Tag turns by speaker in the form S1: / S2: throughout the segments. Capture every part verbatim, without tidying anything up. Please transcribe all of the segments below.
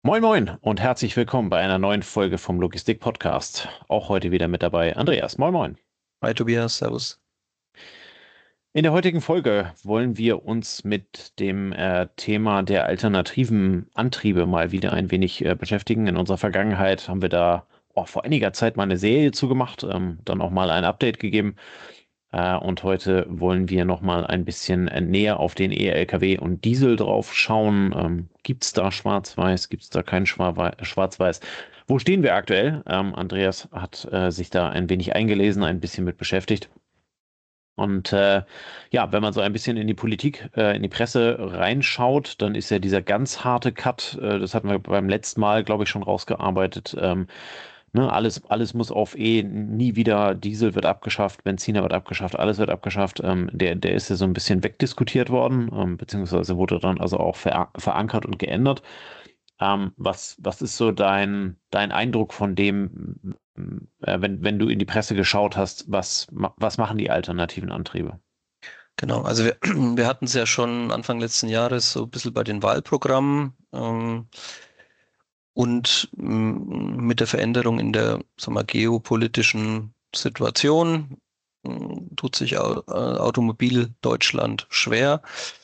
S1: Moin Moin und herzlich willkommen bei einer neuen Folge vom Logistik Podcast. Auch heute wieder mit dabei Andreas. Moin Moin.
S2: Hi Tobias, Servus.
S1: In der heutigen Folge wollen wir uns mit dem äh, Thema der alternativen Antriebe mal wieder ein wenig äh, beschäftigen. In unserer Vergangenheit haben wir da oh, vor einiger Zeit mal eine Serie zugemacht, ähm, dann auch mal ein Update gegeben. Äh, und heute wollen wir noch mal ein bisschen äh, näher auf den E-L K W und Diesel drauf schauen. Ähm, gibt es da Schwarz-Weiß? Gibt es da kein Schwa- Schwarz-Weiß? Wo stehen wir aktuell? Ähm, Andreas hat äh, sich da ein wenig eingelesen, ein bisschen mit beschäftigt. Und äh, ja, wenn man so ein bisschen in die Politik, äh, in die Presse reinschaut, dann ist ja dieser ganz harte Cut, äh, das hatten wir beim letzten Mal, glaube ich, schon rausgearbeitet. Ähm, ne, alles, alles muss auf E, nie wieder, Diesel wird abgeschafft, Benziner wird abgeschafft, alles wird abgeschafft. Ähm, der, der ist ja so ein bisschen wegdiskutiert worden, ähm, beziehungsweise wurde dann also auch ver verankert und geändert. Ähm, was, was ist so dein, dein Eindruck von dem, äh, wenn, wenn du in die Presse geschaut hast, was, ma- was machen die alternativen Antriebe?
S2: Genau, also wir, wir hatten es ja schon Anfang letzten Jahres so ein bisschen bei den Wahlprogrammen ähm, und ähm, mit der Veränderung in der, sagen wir, geopolitischen Situation ähm, tut sich Au äh, Automobil Deutschland schwer.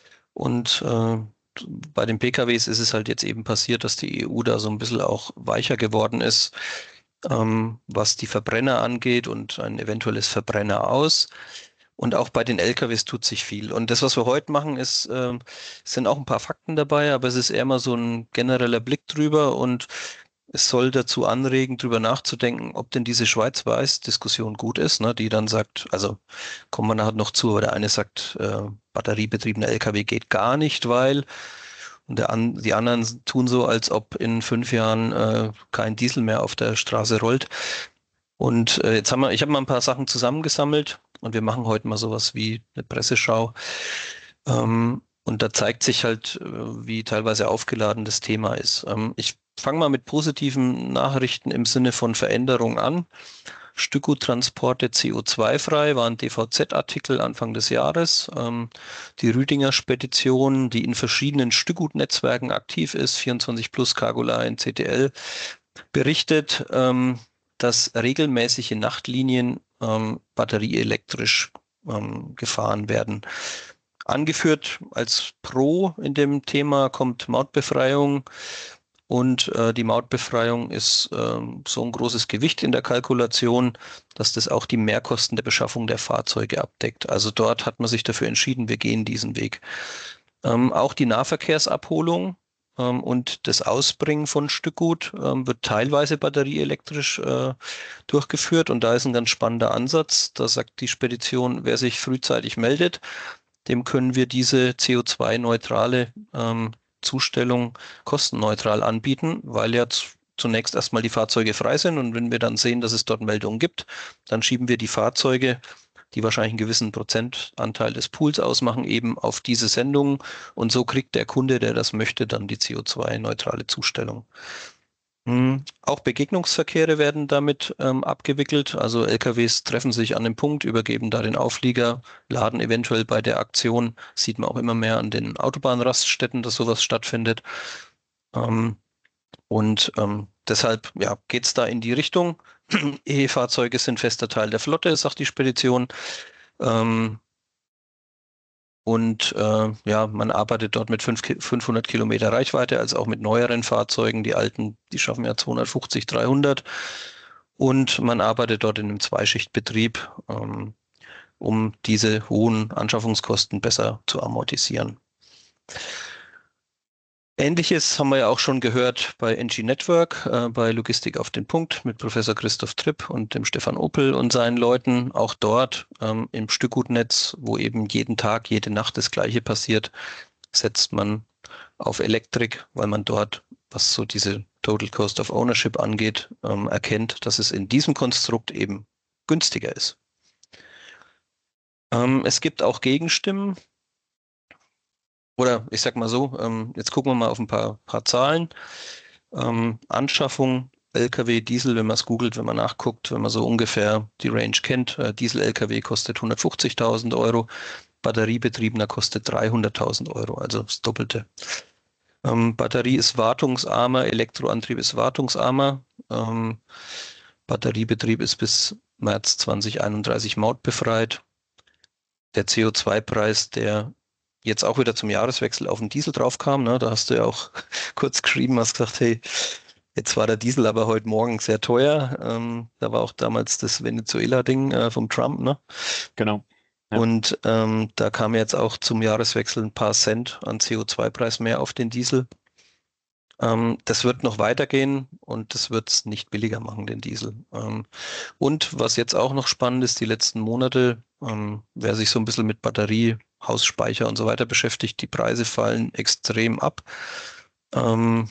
S2: Und äh, bei den P K Ws ist es halt jetzt eben passiert, dass die E U da so ein bisschen auch weicher geworden ist, ähm, was die Verbrenner angeht und ein eventuelles Verbrenner aus. Und auch bei den L K Ws tut sich viel. Und das, was wir heute machen, ist, ähm, es sind auch ein paar Fakten dabei, aber es ist eher mal so ein genereller Blick drüber und es soll dazu anregen, drüber nachzudenken, ob denn diese Schwarz-Weiß-Diskussion gut ist, ne, die dann sagt, also kommen wir nachher noch zu, aber der eine sagt, äh, batteriebetriebener L K W geht gar nicht, weil, und der an, die anderen tun so, als ob in fünf Jahren äh, kein Diesel mehr auf der Straße rollt. Und äh, jetzt haben wir, ich habe mal ein paar Sachen zusammengesammelt und wir machen heute mal sowas wie eine Presseschau. Ähm, und da zeigt sich halt, äh, wie teilweise aufgeladen das Thema ist. Ähm, ich fange mal mit positiven Nachrichten im Sinne von Veränderung an. Stückguttransporte C O zwei frei war ein D V Z-Artikel Anfang des Jahres. Ähm, die Rüdinger Spedition, die in verschiedenen Stückgutnetzwerken aktiv ist, vierundzwanzig Plus, Cargoline, C T L, berichtet, ähm, dass regelmäßige Nachtlinien ähm, batterieelektrisch ähm, gefahren werden. Angeführt als Pro in dem Thema kommt Mautbefreiung. Und äh, die Mautbefreiung ist ähm, so ein großes Gewicht in der Kalkulation, dass das auch die Mehrkosten der Beschaffung der Fahrzeuge abdeckt. Also dort hat man sich dafür entschieden, wir gehen diesen Weg. Ähm, auch die Nahverkehrsabholung ähm, und das Ausbringen von Stückgut ähm, wird teilweise batterieelektrisch äh, durchgeführt. Und da ist ein ganz spannender Ansatz. Da sagt die Spedition, wer sich frühzeitig meldet, dem können wir diese C O zwei-neutrale ähm, Zustellung kostenneutral anbieten, weil ja z- zunächst erstmal die Fahrzeuge frei sind. Und wenn wir dann sehen, dass es dort Meldungen gibt, dann schieben wir die Fahrzeuge, die wahrscheinlich einen gewissen Prozentanteil des Pools ausmachen, eben auf diese Sendungen. Und so kriegt der Kunde, der das möchte, dann die C O zwei-neutrale Zustellung. Hm, Auch Begegnungsverkehre werden damit ähm, abgewickelt. Also L K Ws treffen sich an dem Punkt, übergeben da den Auflieger, laden eventuell bei der Aktion. Sieht man auch immer mehr an den Autobahnraststätten, dass sowas stattfindet. Ähm, und ähm, deshalb ja, geht es da in die Richtung. E-Fahrzeuge sind fester Teil der Flotte, sagt die Spedition. Ähm, und äh, ja, man arbeitet dort mit fünf, Ki- fünfhundert Kilometer Reichweite, also auch mit neueren Fahrzeugen. Die alten, die schaffen ja zweihundertfünfzig, dreihundert. Und man arbeitet dort in einem Zweischichtbetrieb, ähm, um diese hohen Anschaffungskosten besser zu amortisieren. Ähnliches haben wir ja auch schon gehört bei N G Network, äh, bei Logistik auf den Punkt mit Professor Christoph Tripp und dem Stefan Opel und seinen Leuten. Auch dort ähm, im Stückgutnetz, wo eben jeden Tag, jede Nacht das Gleiche passiert, setzt man auf Elektrik, weil man dort, was so diese Total Cost of Ownership angeht, ähm, erkennt, dass es in diesem Konstrukt eben günstiger ist. Ähm, es gibt auch Gegenstimmen. Oder ich sag mal so, ähm, jetzt gucken wir mal auf ein paar, paar Zahlen. Ähm, Anschaffung L K W, Diesel, wenn man es googelt, wenn man nachguckt, wenn man so ungefähr die Range kennt. Äh, Diesel-L K W kostet hundertfünfzigtausend Euro, batteriebetriebener kostet dreihunderttausend Euro, also das Doppelte. Ähm, Batterie ist wartungsarmer, Elektroantrieb ist wartungsarmer. Ähm, Batteriebetrieb ist bis März zwanzig einunddreißig mautbefreit. Der C O zwei Preis, der jetzt auch wieder zum Jahreswechsel auf den Diesel draufkam, ne, da hast du ja auch kurz geschrieben, hast gesagt, hey, jetzt war der Diesel aber heute Morgen sehr teuer. Ähm, da war auch damals das Venezuela-Ding äh, vom Trump, ne?
S1: Genau. Ja.
S2: Und ähm, da kam jetzt auch zum Jahreswechsel ein paar Cent an C O zwei Preis mehr auf den Diesel. Ähm, das wird noch weitergehen und das wird es nicht billiger machen, den Diesel. Ähm, und was jetzt auch noch spannend ist, die letzten Monate, ähm, wer sich so ein bisschen mit Batterie, Hausspeicher und so weiter beschäftigt, die Preise fallen extrem ab. Ähm,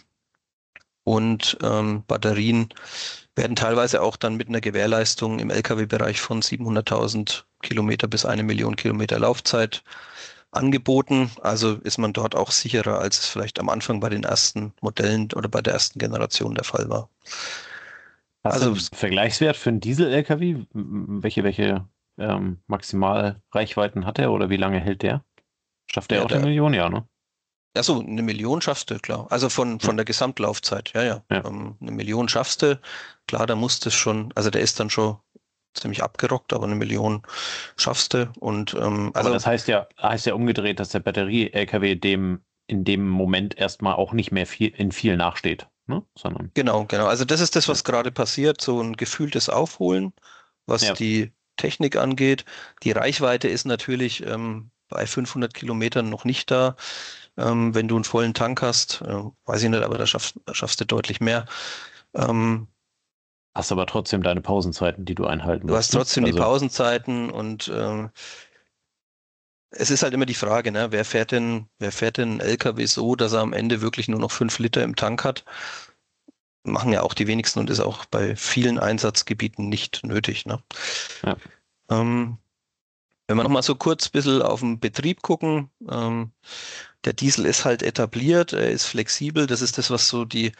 S2: und ähm, Batterien werden teilweise auch dann mit einer Gewährleistung im L K W-Bereich von siebenhunderttausend Kilometer bis eine Million Kilometer Laufzeit angeboten. Also ist man dort auch sicherer, als es vielleicht am Anfang bei den ersten Modellen oder bei der ersten Generation der Fall war.
S1: Hast du
S2: Also
S1: einen Vergleichswert für einen Diesel-L K W? M- Welche, welche ähm, Maximalreichweiten hat er oder wie lange hält der? Schafft er
S2: ja,
S1: auch eine
S2: der,
S1: Million? Ja, ne?
S2: also eine Million schaffst du, klar. Also von,
S1: Ja,
S2: von der Gesamtlaufzeit, ja, ja.
S1: ja.
S2: Ähm, eine Million schaffst du. Klar, da musst du schon, also der ist dann schon ziemlich abgerockt, aber eine Million schaffst du. Und ähm,
S1: Aber
S2: also
S1: das heißt ja, heißt ja umgedreht, dass der Batterie-L K W dem in dem Moment erstmal auch nicht mehr viel in viel nachsteht, ne? Sondern
S2: genau, genau. Also das ist das,
S1: ja,
S2: was gerade passiert, so ein gefühltes Aufholen, was
S1: ja.
S2: die Technik angeht. Die Reichweite ist natürlich ähm, bei fünfhundert Kilometern noch nicht da. Ähm, wenn du einen vollen Tank hast, äh, weiß ich nicht, aber da schaffst, da schaffst du deutlich mehr. Ähm,
S1: Hast aber trotzdem deine Pausenzeiten, die du einhalten
S2: du hast
S1: musst, ne?
S2: trotzdem die
S1: Also,
S2: Pausenzeiten und ähm, es ist halt immer die Frage, ne, wer fährt denn, wer fährt denn einen L K W so, dass er am Ende wirklich nur noch fünf Liter im Tank hat? Machen ja auch die wenigsten und ist auch bei vielen Einsatzgebieten nicht nötig, ne?
S1: ja.
S2: Ähm, wenn wir nochmal so kurz ein bisschen auf den Betrieb gucken, ähm, der Diesel ist halt etabliert, er ist flexibel, das ist das, was so die,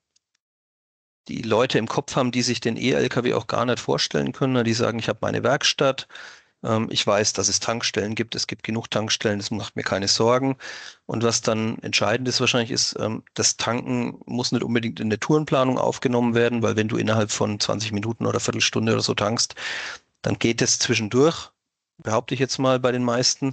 S2: die Leute im Kopf haben, die sich den E-L K W auch gar nicht vorstellen können, ne? Die sagen, ich habe meine Werkstatt, ähm, ich weiß, dass es Tankstellen gibt, es gibt genug Tankstellen, das macht mir keine Sorgen. Und was dann entscheidend ist wahrscheinlich ist, ähm, das Tanken muss nicht unbedingt in der Tourenplanung aufgenommen werden, weil wenn du innerhalb von zwanzig Minuten oder Viertelstunde oder so tankst, dann geht es zwischendurch, behaupte ich jetzt mal bei den meisten.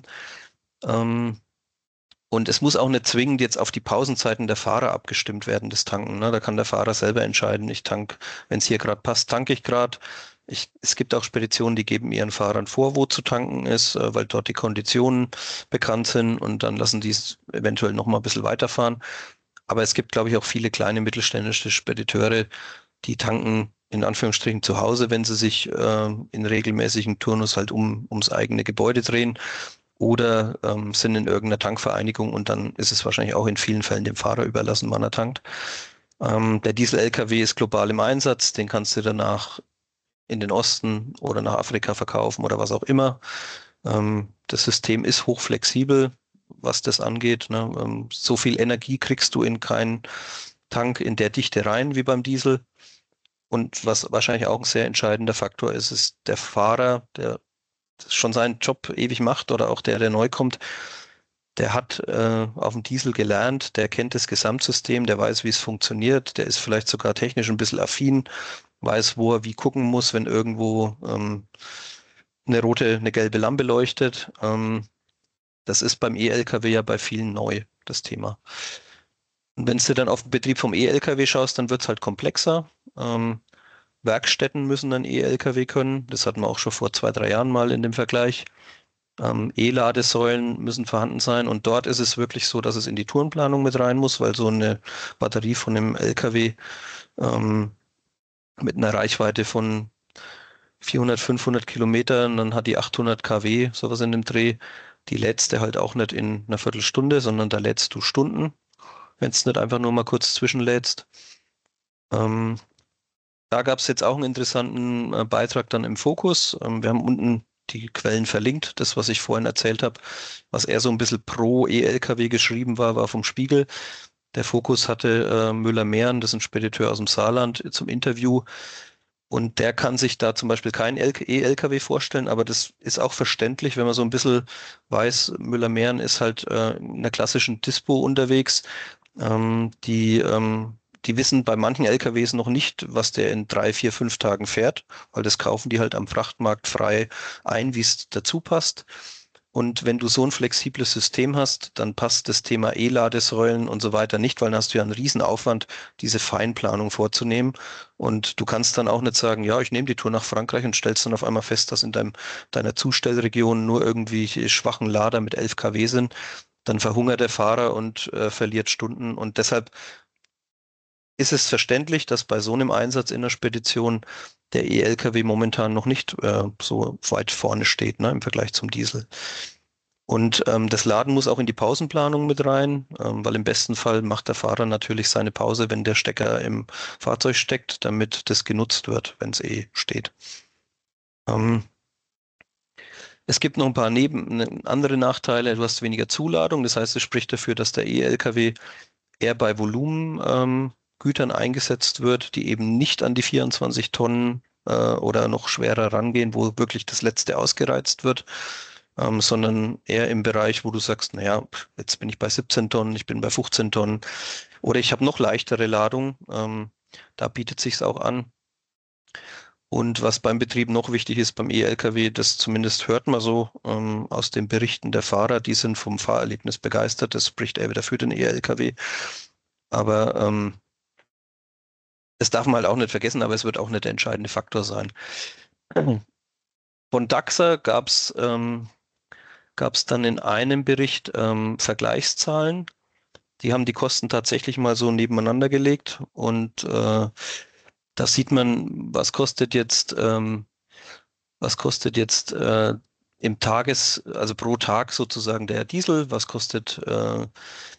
S2: Ähm, und es muss auch nicht zwingend jetzt auf die Pausenzeiten der Fahrer abgestimmt werden, das Tanken. Ne? Da kann der Fahrer selber entscheiden, ich tank, wenn es hier gerade passt, tanke ich gerade. Ich, es gibt auch Speditionen, die geben ihren Fahrern vor, wo zu tanken ist, äh, weil dort die Konditionen bekannt sind und dann lassen die es eventuell noch mal ein bisschen weiterfahren. Aber es gibt, glaube ich, auch viele kleine mittelständische Spediteure, die tanken in Anführungsstrichen zu Hause, wenn sie sich äh, in regelmäßigen Turnus halt um, ums eigene Gebäude drehen oder ähm, sind in irgendeiner Tankvereinigung und dann ist es wahrscheinlich auch in vielen Fällen dem Fahrer überlassen, wann er tankt. Ähm, der Diesel-L K W ist global im Einsatz, den kannst du danach in den Osten oder nach Afrika verkaufen oder was auch immer. Ähm, das System ist hochflexibel, was das angeht. Ne? Ähm, so viel Energie kriegst du in keinen Tank in der Dichte rein wie beim Diesel. Und was wahrscheinlich auch ein sehr entscheidender Faktor ist, ist der Fahrer, der schon seinen Job ewig macht oder auch der, der neu kommt, der hat äh, auf dem Diesel gelernt, der kennt das Gesamtsystem, der weiß, wie es funktioniert, der ist vielleicht sogar technisch ein bisschen affin, weiß, wo er wie gucken muss, wenn irgendwo ähm, eine rote, eine gelbe Lampe leuchtet. Ähm, das ist beim E-L K W ja bei vielen neu, das Thema. Und wenn du dann auf den Betrieb vom E-L K W schaust, dann wird es halt komplexer. Ähm, Werkstätten müssen dann E-L K W können. Das hatten wir auch schon vor zwei, drei Jahren mal in dem Vergleich. Ähm, E-Ladesäulen müssen vorhanden sein und dort ist es wirklich so, dass es in die Tourenplanung mit rein muss, weil so eine Batterie von einem L K W ähm, mit einer Reichweite von vierhundert, fünfhundert Kilometern, dann hat die achthundert Kilowatt, sowas in dem Dreh. Die lädst du halt auch nicht in einer Viertelstunde, sondern da lädst du Stunden, wenn es nicht einfach nur mal kurz zwischenlädst. Ähm, Da gab es jetzt auch einen interessanten äh, Beitrag dann im Fokus. Ähm, wir haben unten die Quellen verlinkt. Das, was ich vorhin erzählt habe, was eher so ein bisschen pro E-L K W geschrieben war, war vom Spiegel. Der Fokus hatte äh, Müller-Mehren, das ist ein Spediteur aus dem Saarland, zum Interview. Und der kann sich da zum Beispiel keinen E-L K W vorstellen, aber das ist auch verständlich, wenn man so ein bisschen weiß, Müller-Mehren ist halt äh, in einer klassischen Dispo unterwegs. Ähm, die, ähm, die wissen bei manchen L K Ws noch nicht, was der in drei, vier, fünf Tagen fährt, weil das kaufen die halt am Frachtmarkt frei ein, wie es dazu passt. Und wenn du so ein flexibles System hast, dann passt das Thema E-Ladesäulen und so weiter nicht, weil dann hast du ja einen Riesenaufwand, diese Feinplanung vorzunehmen. Und du kannst dann auch nicht sagen, ja, ich nehme die Tour nach Frankreich und stellst dann auf einmal fest, dass in deinem, deiner Zustellregion nur irgendwie schwachen Lader mit elf Kilowatt sind. Dann verhungert der Fahrer und äh, verliert Stunden. Und deshalb ist es verständlich, dass bei so einem Einsatz in der Spedition der E-L K W momentan noch nicht äh, so weit vorne steht, ne, im Vergleich zum Diesel. Und ähm, das Laden muss auch in die Pausenplanung mit rein, ähm, weil im besten Fall macht der Fahrer natürlich seine Pause, wenn der Stecker im Fahrzeug steckt, damit das genutzt wird, wenn es eh steht. Ähm, Es gibt noch ein paar neben, ne, andere Nachteile. Du hast weniger Zuladung, das heißt, es spricht dafür, dass der E-L K W eher bei Volumengütern ähm, Gütern eingesetzt wird, die eben nicht an die vierundzwanzig Tonnen äh, oder noch schwerer rangehen, wo wirklich das Letzte ausgereizt wird, ähm, sondern eher im Bereich, wo du sagst, naja, jetzt bin ich bei siebzehn Tonnen, ich bin bei fünfzehn Tonnen oder ich habe noch leichtere Ladung. Ähm, da bietet sich's auch an. Und was beim Betrieb noch wichtig ist beim E-L K W, das zumindest hört man so ähm, aus den Berichten der Fahrer, die sind vom Fahrerlebnis begeistert. Das spricht eher wieder für den E-L K W. Aber ähm, das darf man halt auch nicht vergessen, aber es wird auch nicht der entscheidende Faktor sein. Von DAXA gab es ähm, gab's dann in einem Bericht ähm, Vergleichszahlen. Die haben die Kosten tatsächlich mal so nebeneinander gelegt und äh, da sieht man, was kostet jetzt, ähm, was kostet jetzt äh, im Tages, also pro Tag sozusagen der Diesel, was kostet äh,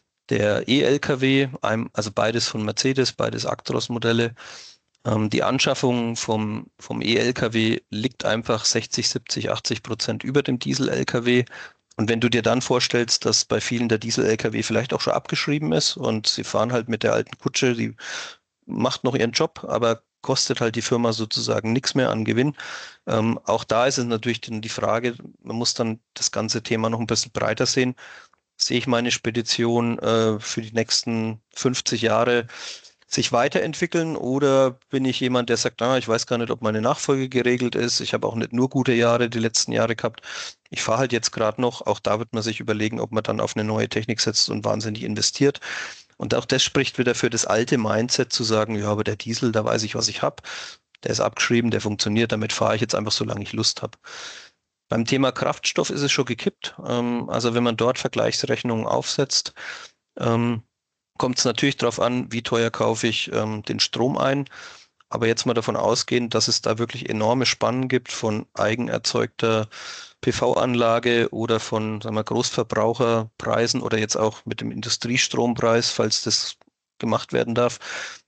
S2: der E-L K W, einem, also beides von Mercedes, beides Actros-Modelle. Ähm, die Anschaffung vom, vom E-L K W liegt einfach sechzig, siebzig, achtzig Prozent über dem Diesel-L K W. Und wenn du dir dann vorstellst, dass bei vielen der Diesel-L K W vielleicht auch schon abgeschrieben ist und sie fahren halt mit der alten Kutsche, die macht noch ihren Job, aber kostet halt die Firma sozusagen nichts mehr an Gewinn. Ähm, auch da ist es natürlich dann die Frage, man muss dann das ganze Thema noch ein bisschen breiter sehen. Sehe ich meine Spedition äh, für die nächsten fünfzig Jahre sich weiterentwickeln oder bin ich jemand, der sagt, ah, ich weiß gar nicht, ob meine Nachfolge geregelt ist. Ich habe auch nicht nur gute Jahre die letzten Jahre gehabt. Ich fahre halt jetzt gerade noch. Auch da wird man sich überlegen, ob man dann auf eine neue Technik setzt und wahnsinnig investiert. Und auch das spricht wieder für das alte Mindset zu sagen, ja, aber der Diesel, da weiß ich, was ich habe. Der ist abgeschrieben, der funktioniert, damit fahre ich jetzt einfach, solange ich Lust habe. Beim Thema Kraftstoff ist es schon gekippt. Ähm, also wenn man dort Vergleichsrechnungen aufsetzt, ähm, kommt es natürlich darauf an, wie teuer kaufe ich ähm, den Strom ein. Aber jetzt mal davon ausgehen, dass es da wirklich enorme Spannen gibt von eigenerzeugter P V-Anlage oder von, sagen wir, Großverbraucherpreisen oder jetzt auch mit dem Industriestrompreis, falls das gemacht werden darf.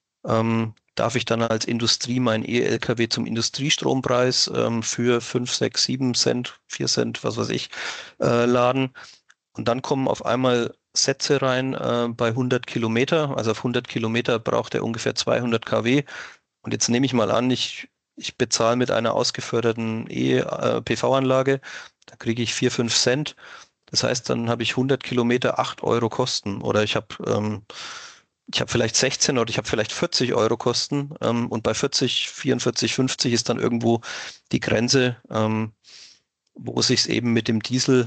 S2: Ähm, darf ich dann als Industrie mein E-L K W zum Industriestrompreis ähm, für fünf, sechs, sieben Cent, vier Cent, was weiß ich, äh, laden. Und dann kommen auf einmal Sätze rein äh, bei hundert Kilometer. Also auf hundert Kilometer braucht er ungefähr zweihundert Kilowatt. Und jetzt nehme ich mal an, ich, ich bezahle mit einer ausgeförderten E-P V-Anlage, da kriege ich vier, fünf Cent. Das heißt, dann habe ich hundert Kilometer acht Euro Kosten. Oder ich habe ähm, ich habe vielleicht sechzehn oder ich habe vielleicht vierzig Euro Kosten. Ähm, und bei vierzig, vierundvierzig, fünfzig ist dann irgendwo die Grenze, ähm, wo es sich eben mit dem Diesel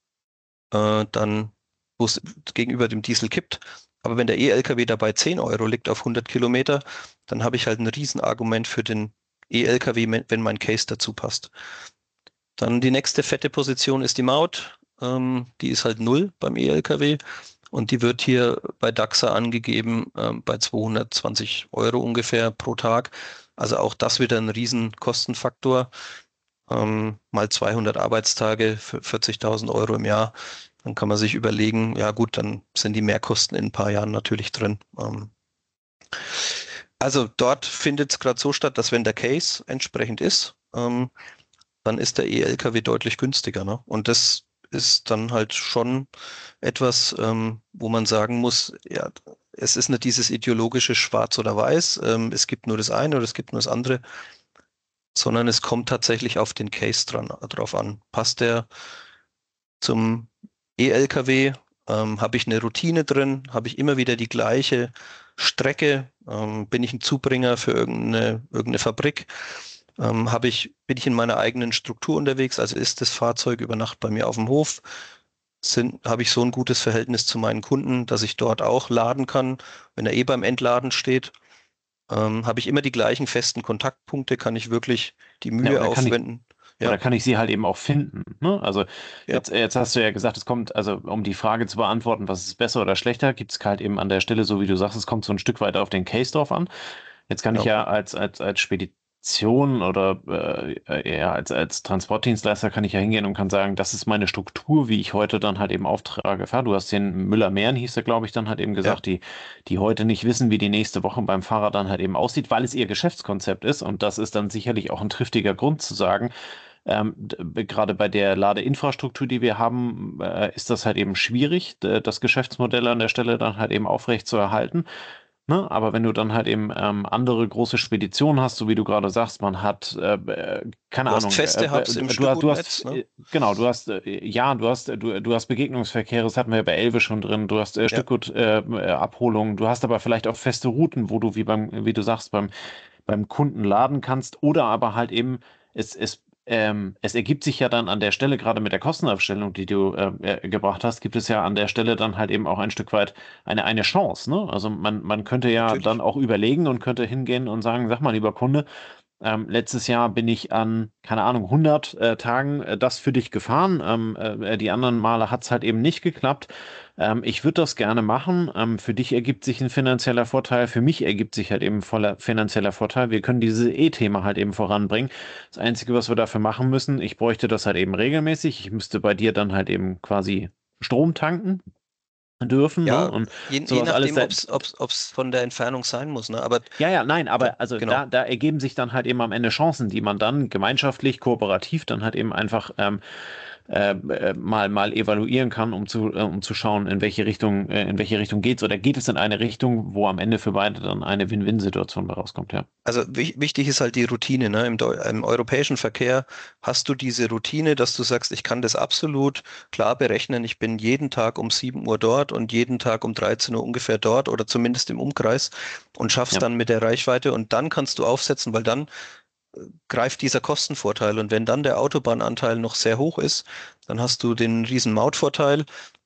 S2: äh, dann, wo es gegenüber dem Diesel kippt. Aber wenn der E-L K W dabei zehn Euro liegt auf hundert Kilometer, dann habe ich halt ein Riesenargument für den E-L K W, wenn mein Case dazu passt. Dann die nächste fette Position ist die Maut. Ähm, die ist halt null beim E-L K W und die wird hier bei DAXA angegeben ähm, bei zweihundertzwanzig Euro ungefähr pro Tag. Also auch das wieder ein Riesenkostenfaktor. Ähm, mal zweihundert Arbeitstage für vierzigtausend Euro im Jahr. Dann kann man sich überlegen, ja gut, dann sind die Mehrkosten in ein paar Jahren natürlich drin. Ähm, also dort findet es gerade so statt, dass wenn der Case entsprechend ist, ähm, dann ist der E-L K W deutlich günstiger. Ne? Und das ist dann halt schon etwas, ähm, wo man sagen muss, ja, es ist nicht dieses ideologische Schwarz oder Weiß, ähm, es gibt nur das eine oder es gibt nur das andere, sondern es kommt tatsächlich auf den Case dran, drauf an. Passt der zum E-L K W? Ähm, habe ich eine Routine drin? Habe ich immer wieder die gleiche Strecke? Ähm, bin ich ein Zubringer für irgendeine, irgendeine Fabrik? Ähm, habe ich, bin ich in meiner eigenen Struktur unterwegs? Also ist das Fahrzeug über Nacht bei mir auf dem Hof? Sind, habe ich so ein gutes Verhältnis zu meinen Kunden, dass ich dort auch laden kann, wenn er eh beim Entladen steht? Ähm, habe ich immer die gleichen festen Kontaktpunkte? Kann ich wirklich die
S1: Ja,
S2: Mühe
S1: oder kann ich,
S2: aufwenden?
S1: oder
S2: Ja,
S1: kann ich sie halt eben auch finden? Ne? Also
S2: ja,
S1: jetzt, jetzt hast du ja gesagt, es kommt, also um die Frage zu beantworten, was ist besser oder schlechter, gibt es halt eben an der Stelle, so wie du sagst, es kommt so ein Stück weit auf den Case drauf an. Jetzt kann ich
S2: genau.
S1: ja als, als, als Spedition oder äh, äh, ja, als, als Transportdienstleister kann ich ja hingehen und kann sagen, das ist meine Struktur, wie ich heute dann halt eben Aufträge fahre. Du hast den Müller-Mehren, hieß er, glaube ich, dann halt eben
S2: Ja,
S1: gesagt, die, die heute nicht wissen, wie die nächste Woche beim Fahrer dann halt eben aussieht, weil es ihr Geschäftskonzept ist. Und das ist dann sicherlich auch ein triftiger Grund zu sagen, ähm, d- gerade bei der Ladeinfrastruktur, die wir haben, äh, ist das halt eben schwierig, d- das Geschäftsmodell an der Stelle dann halt eben aufrecht zu erhalten. Ne? Aber wenn du dann halt eben ähm, andere große Speditionen hast, so wie du gerade sagst, man hat, äh, äh, keine
S2: du hast
S1: Ahnung, äh,
S2: feste
S1: äh,
S2: Hubs im
S1: du, hast, du
S2: Stückgutnetz,
S1: hast,
S2: ne?
S1: äh, genau, du hast, äh, ja, du hast, äh, du, du hast Begegnungsverkehre, das hatten wir ja bei Elbe schon drin, du hast äh,
S2: Ja,
S1: Stückgutabholungen, äh, äh, Abholungen, du hast aber vielleicht auch feste Routen, wo du, wie beim, wie du sagst, beim beim Kunden laden kannst oder aber halt eben, es, es, ähm, es ergibt sich ja dann an der Stelle, gerade mit der Kostenaufstellung, die du äh, äh, gebracht hast, gibt es ja an der Stelle dann halt eben auch ein Stück weit eine, eine Chance, ne? Also man, man könnte ja dann
S2: natürlich.
S1: auch überlegen und könnte hingehen und sagen, sag mal, lieber Kunde, ähm, letztes Jahr bin ich an, keine Ahnung, hundert äh, Tagen äh, das für dich gefahren. Ähm, äh, die anderen Male hat es halt eben nicht geklappt. Ähm, ich würde das gerne machen. Ähm, für dich ergibt sich ein finanzieller Vorteil. Für mich ergibt sich halt eben voller finanzieller Vorteil. Wir können dieses E-Thema halt eben voranbringen. Das Einzige, was wir dafür machen müssen, ich bräuchte das halt eben regelmäßig. Ich müsste bei dir dann halt eben quasi Strom tanken dürfen, ne?
S2: Ja,
S1: Und
S2: je, je
S1: sowas alles.
S2: nachdem, ob es von der Entfernung sein muss, ne? Aber
S1: Ja, ja, nein,
S2: ja,
S1: aber also
S2: genau.
S1: da, da ergeben sich dann halt eben am Ende Chancen, die man dann gemeinschaftlich, kooperativ dann halt eben einfach ähm, äh, äh, mal, mal evaluieren kann, um zu, äh, um zu schauen, in welche Richtung, äh, in welche Richtung geht's oder geht es in eine Richtung, wo am Ende für beide dann eine Win-Win-Situation bei rauskommt, ja.
S2: Also wich- wichtig ist halt die Routine, ne? Im, Deu- im europäischen Verkehr hast du diese Routine, dass du sagst, ich kann das absolut klar berechnen. Ich bin jeden Tag um sieben Uhr dort und jeden Tag um dreizehn Uhr ungefähr dort oder zumindest im Umkreis und schaffst
S1: Ja,
S2: dann mit der Reichweite und dann kannst du aufsetzen, weil dann greift dieser Kostenvorteil. Und wenn dann der Autobahnanteil noch sehr hoch ist, dann hast du den riesen Mautvorteil.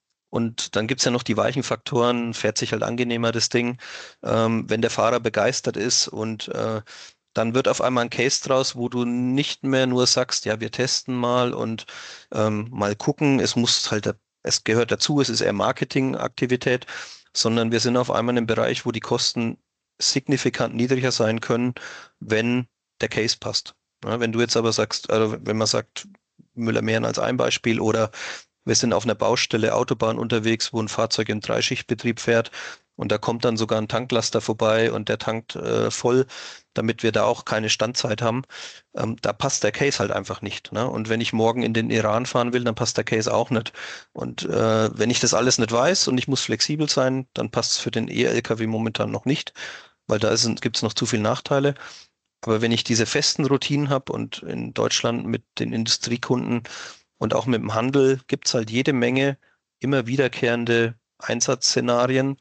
S2: Und dann gibt's ja noch die weichen Faktoren, fährt sich halt angenehmer das Ding, ähm, wenn der Fahrer begeistert ist und äh, dann wird auf einmal ein Case draus, wo du nicht mehr nur sagst, ja, wir testen mal und ähm, mal gucken, es muss halt, es gehört dazu, es ist eher Marketingaktivität, sondern wir sind auf einmal in einem Bereich, wo die Kosten signifikant niedriger sein können, wenn der Case passt. Ja, wenn du jetzt aber sagst, also wenn man sagt, Müller-Mehren als ein Beispiel oder wir sind auf einer Baustelle Autobahn unterwegs, wo ein Fahrzeug im Dreischichtbetrieb fährt und da kommt dann sogar ein Tanklaster vorbei und der tankt äh, voll, damit wir da auch keine Standzeit haben. Ähm, da passt der Case halt einfach nicht. Ne? Und wenn ich morgen in den Iran fahren will, dann passt der Case auch nicht. Und äh, wenn ich das alles nicht weiß und ich muss flexibel sein, dann passt es für den E-L K W momentan noch nicht, weil da gibt es noch zu viele Nachteile. Aber wenn ich diese festen Routinen habe und in Deutschland mit den Industriekunden und auch mit dem Handel gibt es halt jede Menge immer wiederkehrende Einsatzszenarien,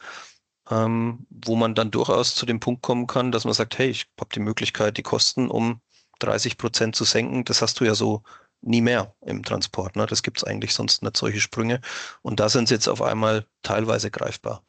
S2: ähm, wo man dann durchaus zu dem Punkt kommen kann, dass man sagt, hey, ich habe die Möglichkeit, die Kosten um dreißig Prozent zu senken. Das hast du ja so nie mehr im Transport. Ne? Das gibt es eigentlich sonst nicht solche Sprünge. Und da sind sie jetzt auf einmal teilweise greifbar.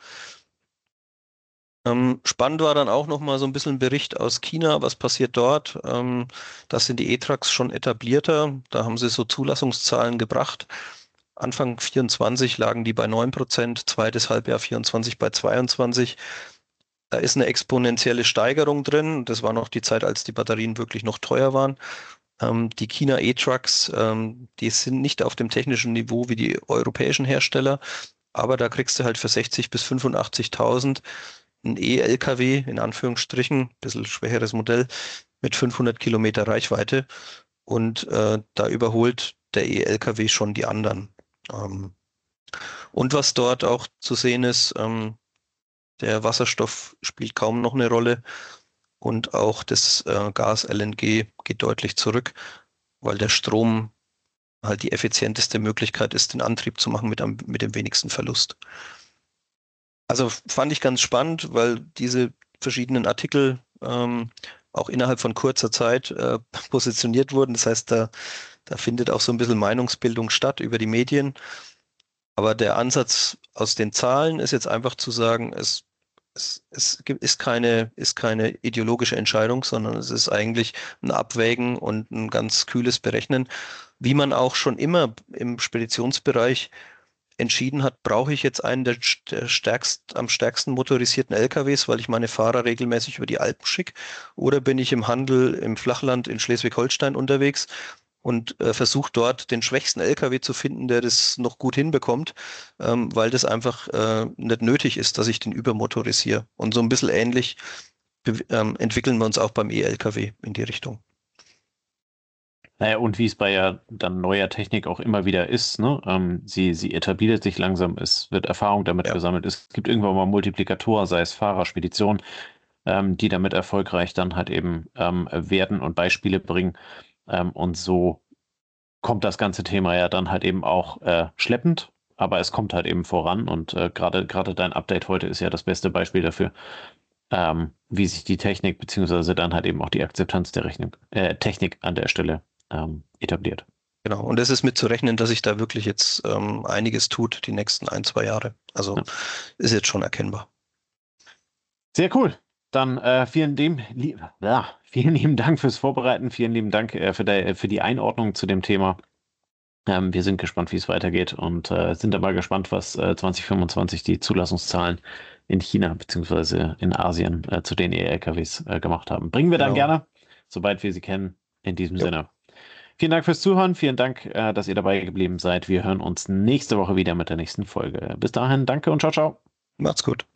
S2: Ähm, spannend war dann auch noch mal so ein bisschen ein Bericht aus China, was passiert dort. Ähm, da sind die E-Trucks schon etablierter. Da haben sie so Zulassungszahlen gebracht. Anfang vierundzwanzig lagen die bei neun Prozent, zweites Halbjahr vierundzwanzig bei zweiundzwanzig. Da ist eine exponentielle Steigerung drin. Das war noch die Zeit, als die Batterien wirklich noch teuer waren. Ähm, die China E-Trucks, ähm, die sind nicht auf dem technischen Niveau wie die europäischen Hersteller, aber da kriegst du halt für sechzig bis fünfundachtzigtausend ein E-L K W, in Anführungsstrichen, bisschen schwächeres Modell, mit fünfhundert Kilometer Reichweite. Und äh, da überholt der E-L K W schon die anderen. Ähm, und was dort auch zu sehen ist, ähm, der Wasserstoff spielt kaum noch eine Rolle und auch das äh, Gas L N G geht deutlich zurück, weil der Strom halt die effizienteste Möglichkeit ist, den Antrieb zu machen mit, am, mit dem wenigsten Verlust. Also fand ich ganz spannend, weil diese verschiedenen Artikel ähm, auch innerhalb von kurzer Zeit äh, positioniert wurden. Das heißt, da, da findet auch so ein bisschen Meinungsbildung statt über die Medien. Aber der Ansatz aus den Zahlen ist jetzt einfach zu sagen, es, es, es gibt, ist keine, ist keine ideologische Entscheidung, sondern es ist eigentlich ein Abwägen und ein ganz kühles Berechnen, wie man auch schon immer im Speditionsbereich entschieden hat, brauche ich jetzt einen der, der stärkst, am stärksten motorisierten L K Ws, weil ich meine Fahrer regelmäßig über die Alpen schicke, oder bin ich im Handel im Flachland in Schleswig-Holstein unterwegs und äh, versuche dort den schwächsten L K W zu finden, der das noch gut hinbekommt, ähm, weil das einfach äh, nicht nötig ist, dass ich den übermotorisiere. Und so ein bisschen ähnlich ähm, entwickeln wir uns auch beim E-L K W in die Richtung.
S1: Naja, und wie es bei ja dann neuer Technik auch immer wieder ist, ne? Ähm, sie, sie etabliert sich langsam, es wird Erfahrung damit
S2: Ja,
S1: gesammelt. Es gibt irgendwann mal Multiplikatoren, sei es Fahrer, Spedition, ähm, die damit erfolgreich dann halt eben ähm, werden und Beispiele bringen. Ähm, und so kommt das ganze Thema ja dann halt eben auch äh, schleppend, aber es kommt halt eben voran. Und äh, gerade gerade dein Update heute ist ja das beste Beispiel dafür, ähm, wie sich die Technik beziehungsweise dann halt eben auch die Akzeptanz der Rechnung, äh, Technik an der Stelle ähm, etabliert.
S2: genau. Und es ist mitzurechnen, dass sich da wirklich jetzt ähm, einiges tut die nächsten ein, zwei Jahre. Also
S1: Ja.
S2: ist jetzt schon erkennbar.
S1: Sehr cool. Dann äh, vielen, lieben, lieb, ja, vielen lieben Dank fürs Vorbereiten, vielen lieben Dank äh, für, de, für die Einordnung zu dem Thema. Ähm, wir sind gespannt, wie es weitergeht und äh, sind aber gespannt, was äh, zwanzig fünfundzwanzig die Zulassungszahlen in China beziehungsweise in Asien äh, zu den E-L K Ws äh, gemacht haben. Bringen wir dann
S2: Genau.
S1: gerne, sobald wir sie kennen. In diesem
S2: Jo,
S1: Sinne. Vielen Dank fürs Zuhören. Vielen Dank, äh, dass ihr dabei geblieben seid. Wir hören uns nächste Woche wieder mit der nächsten Folge. Bis dahin, danke und ciao, ciao.
S2: macht's gut.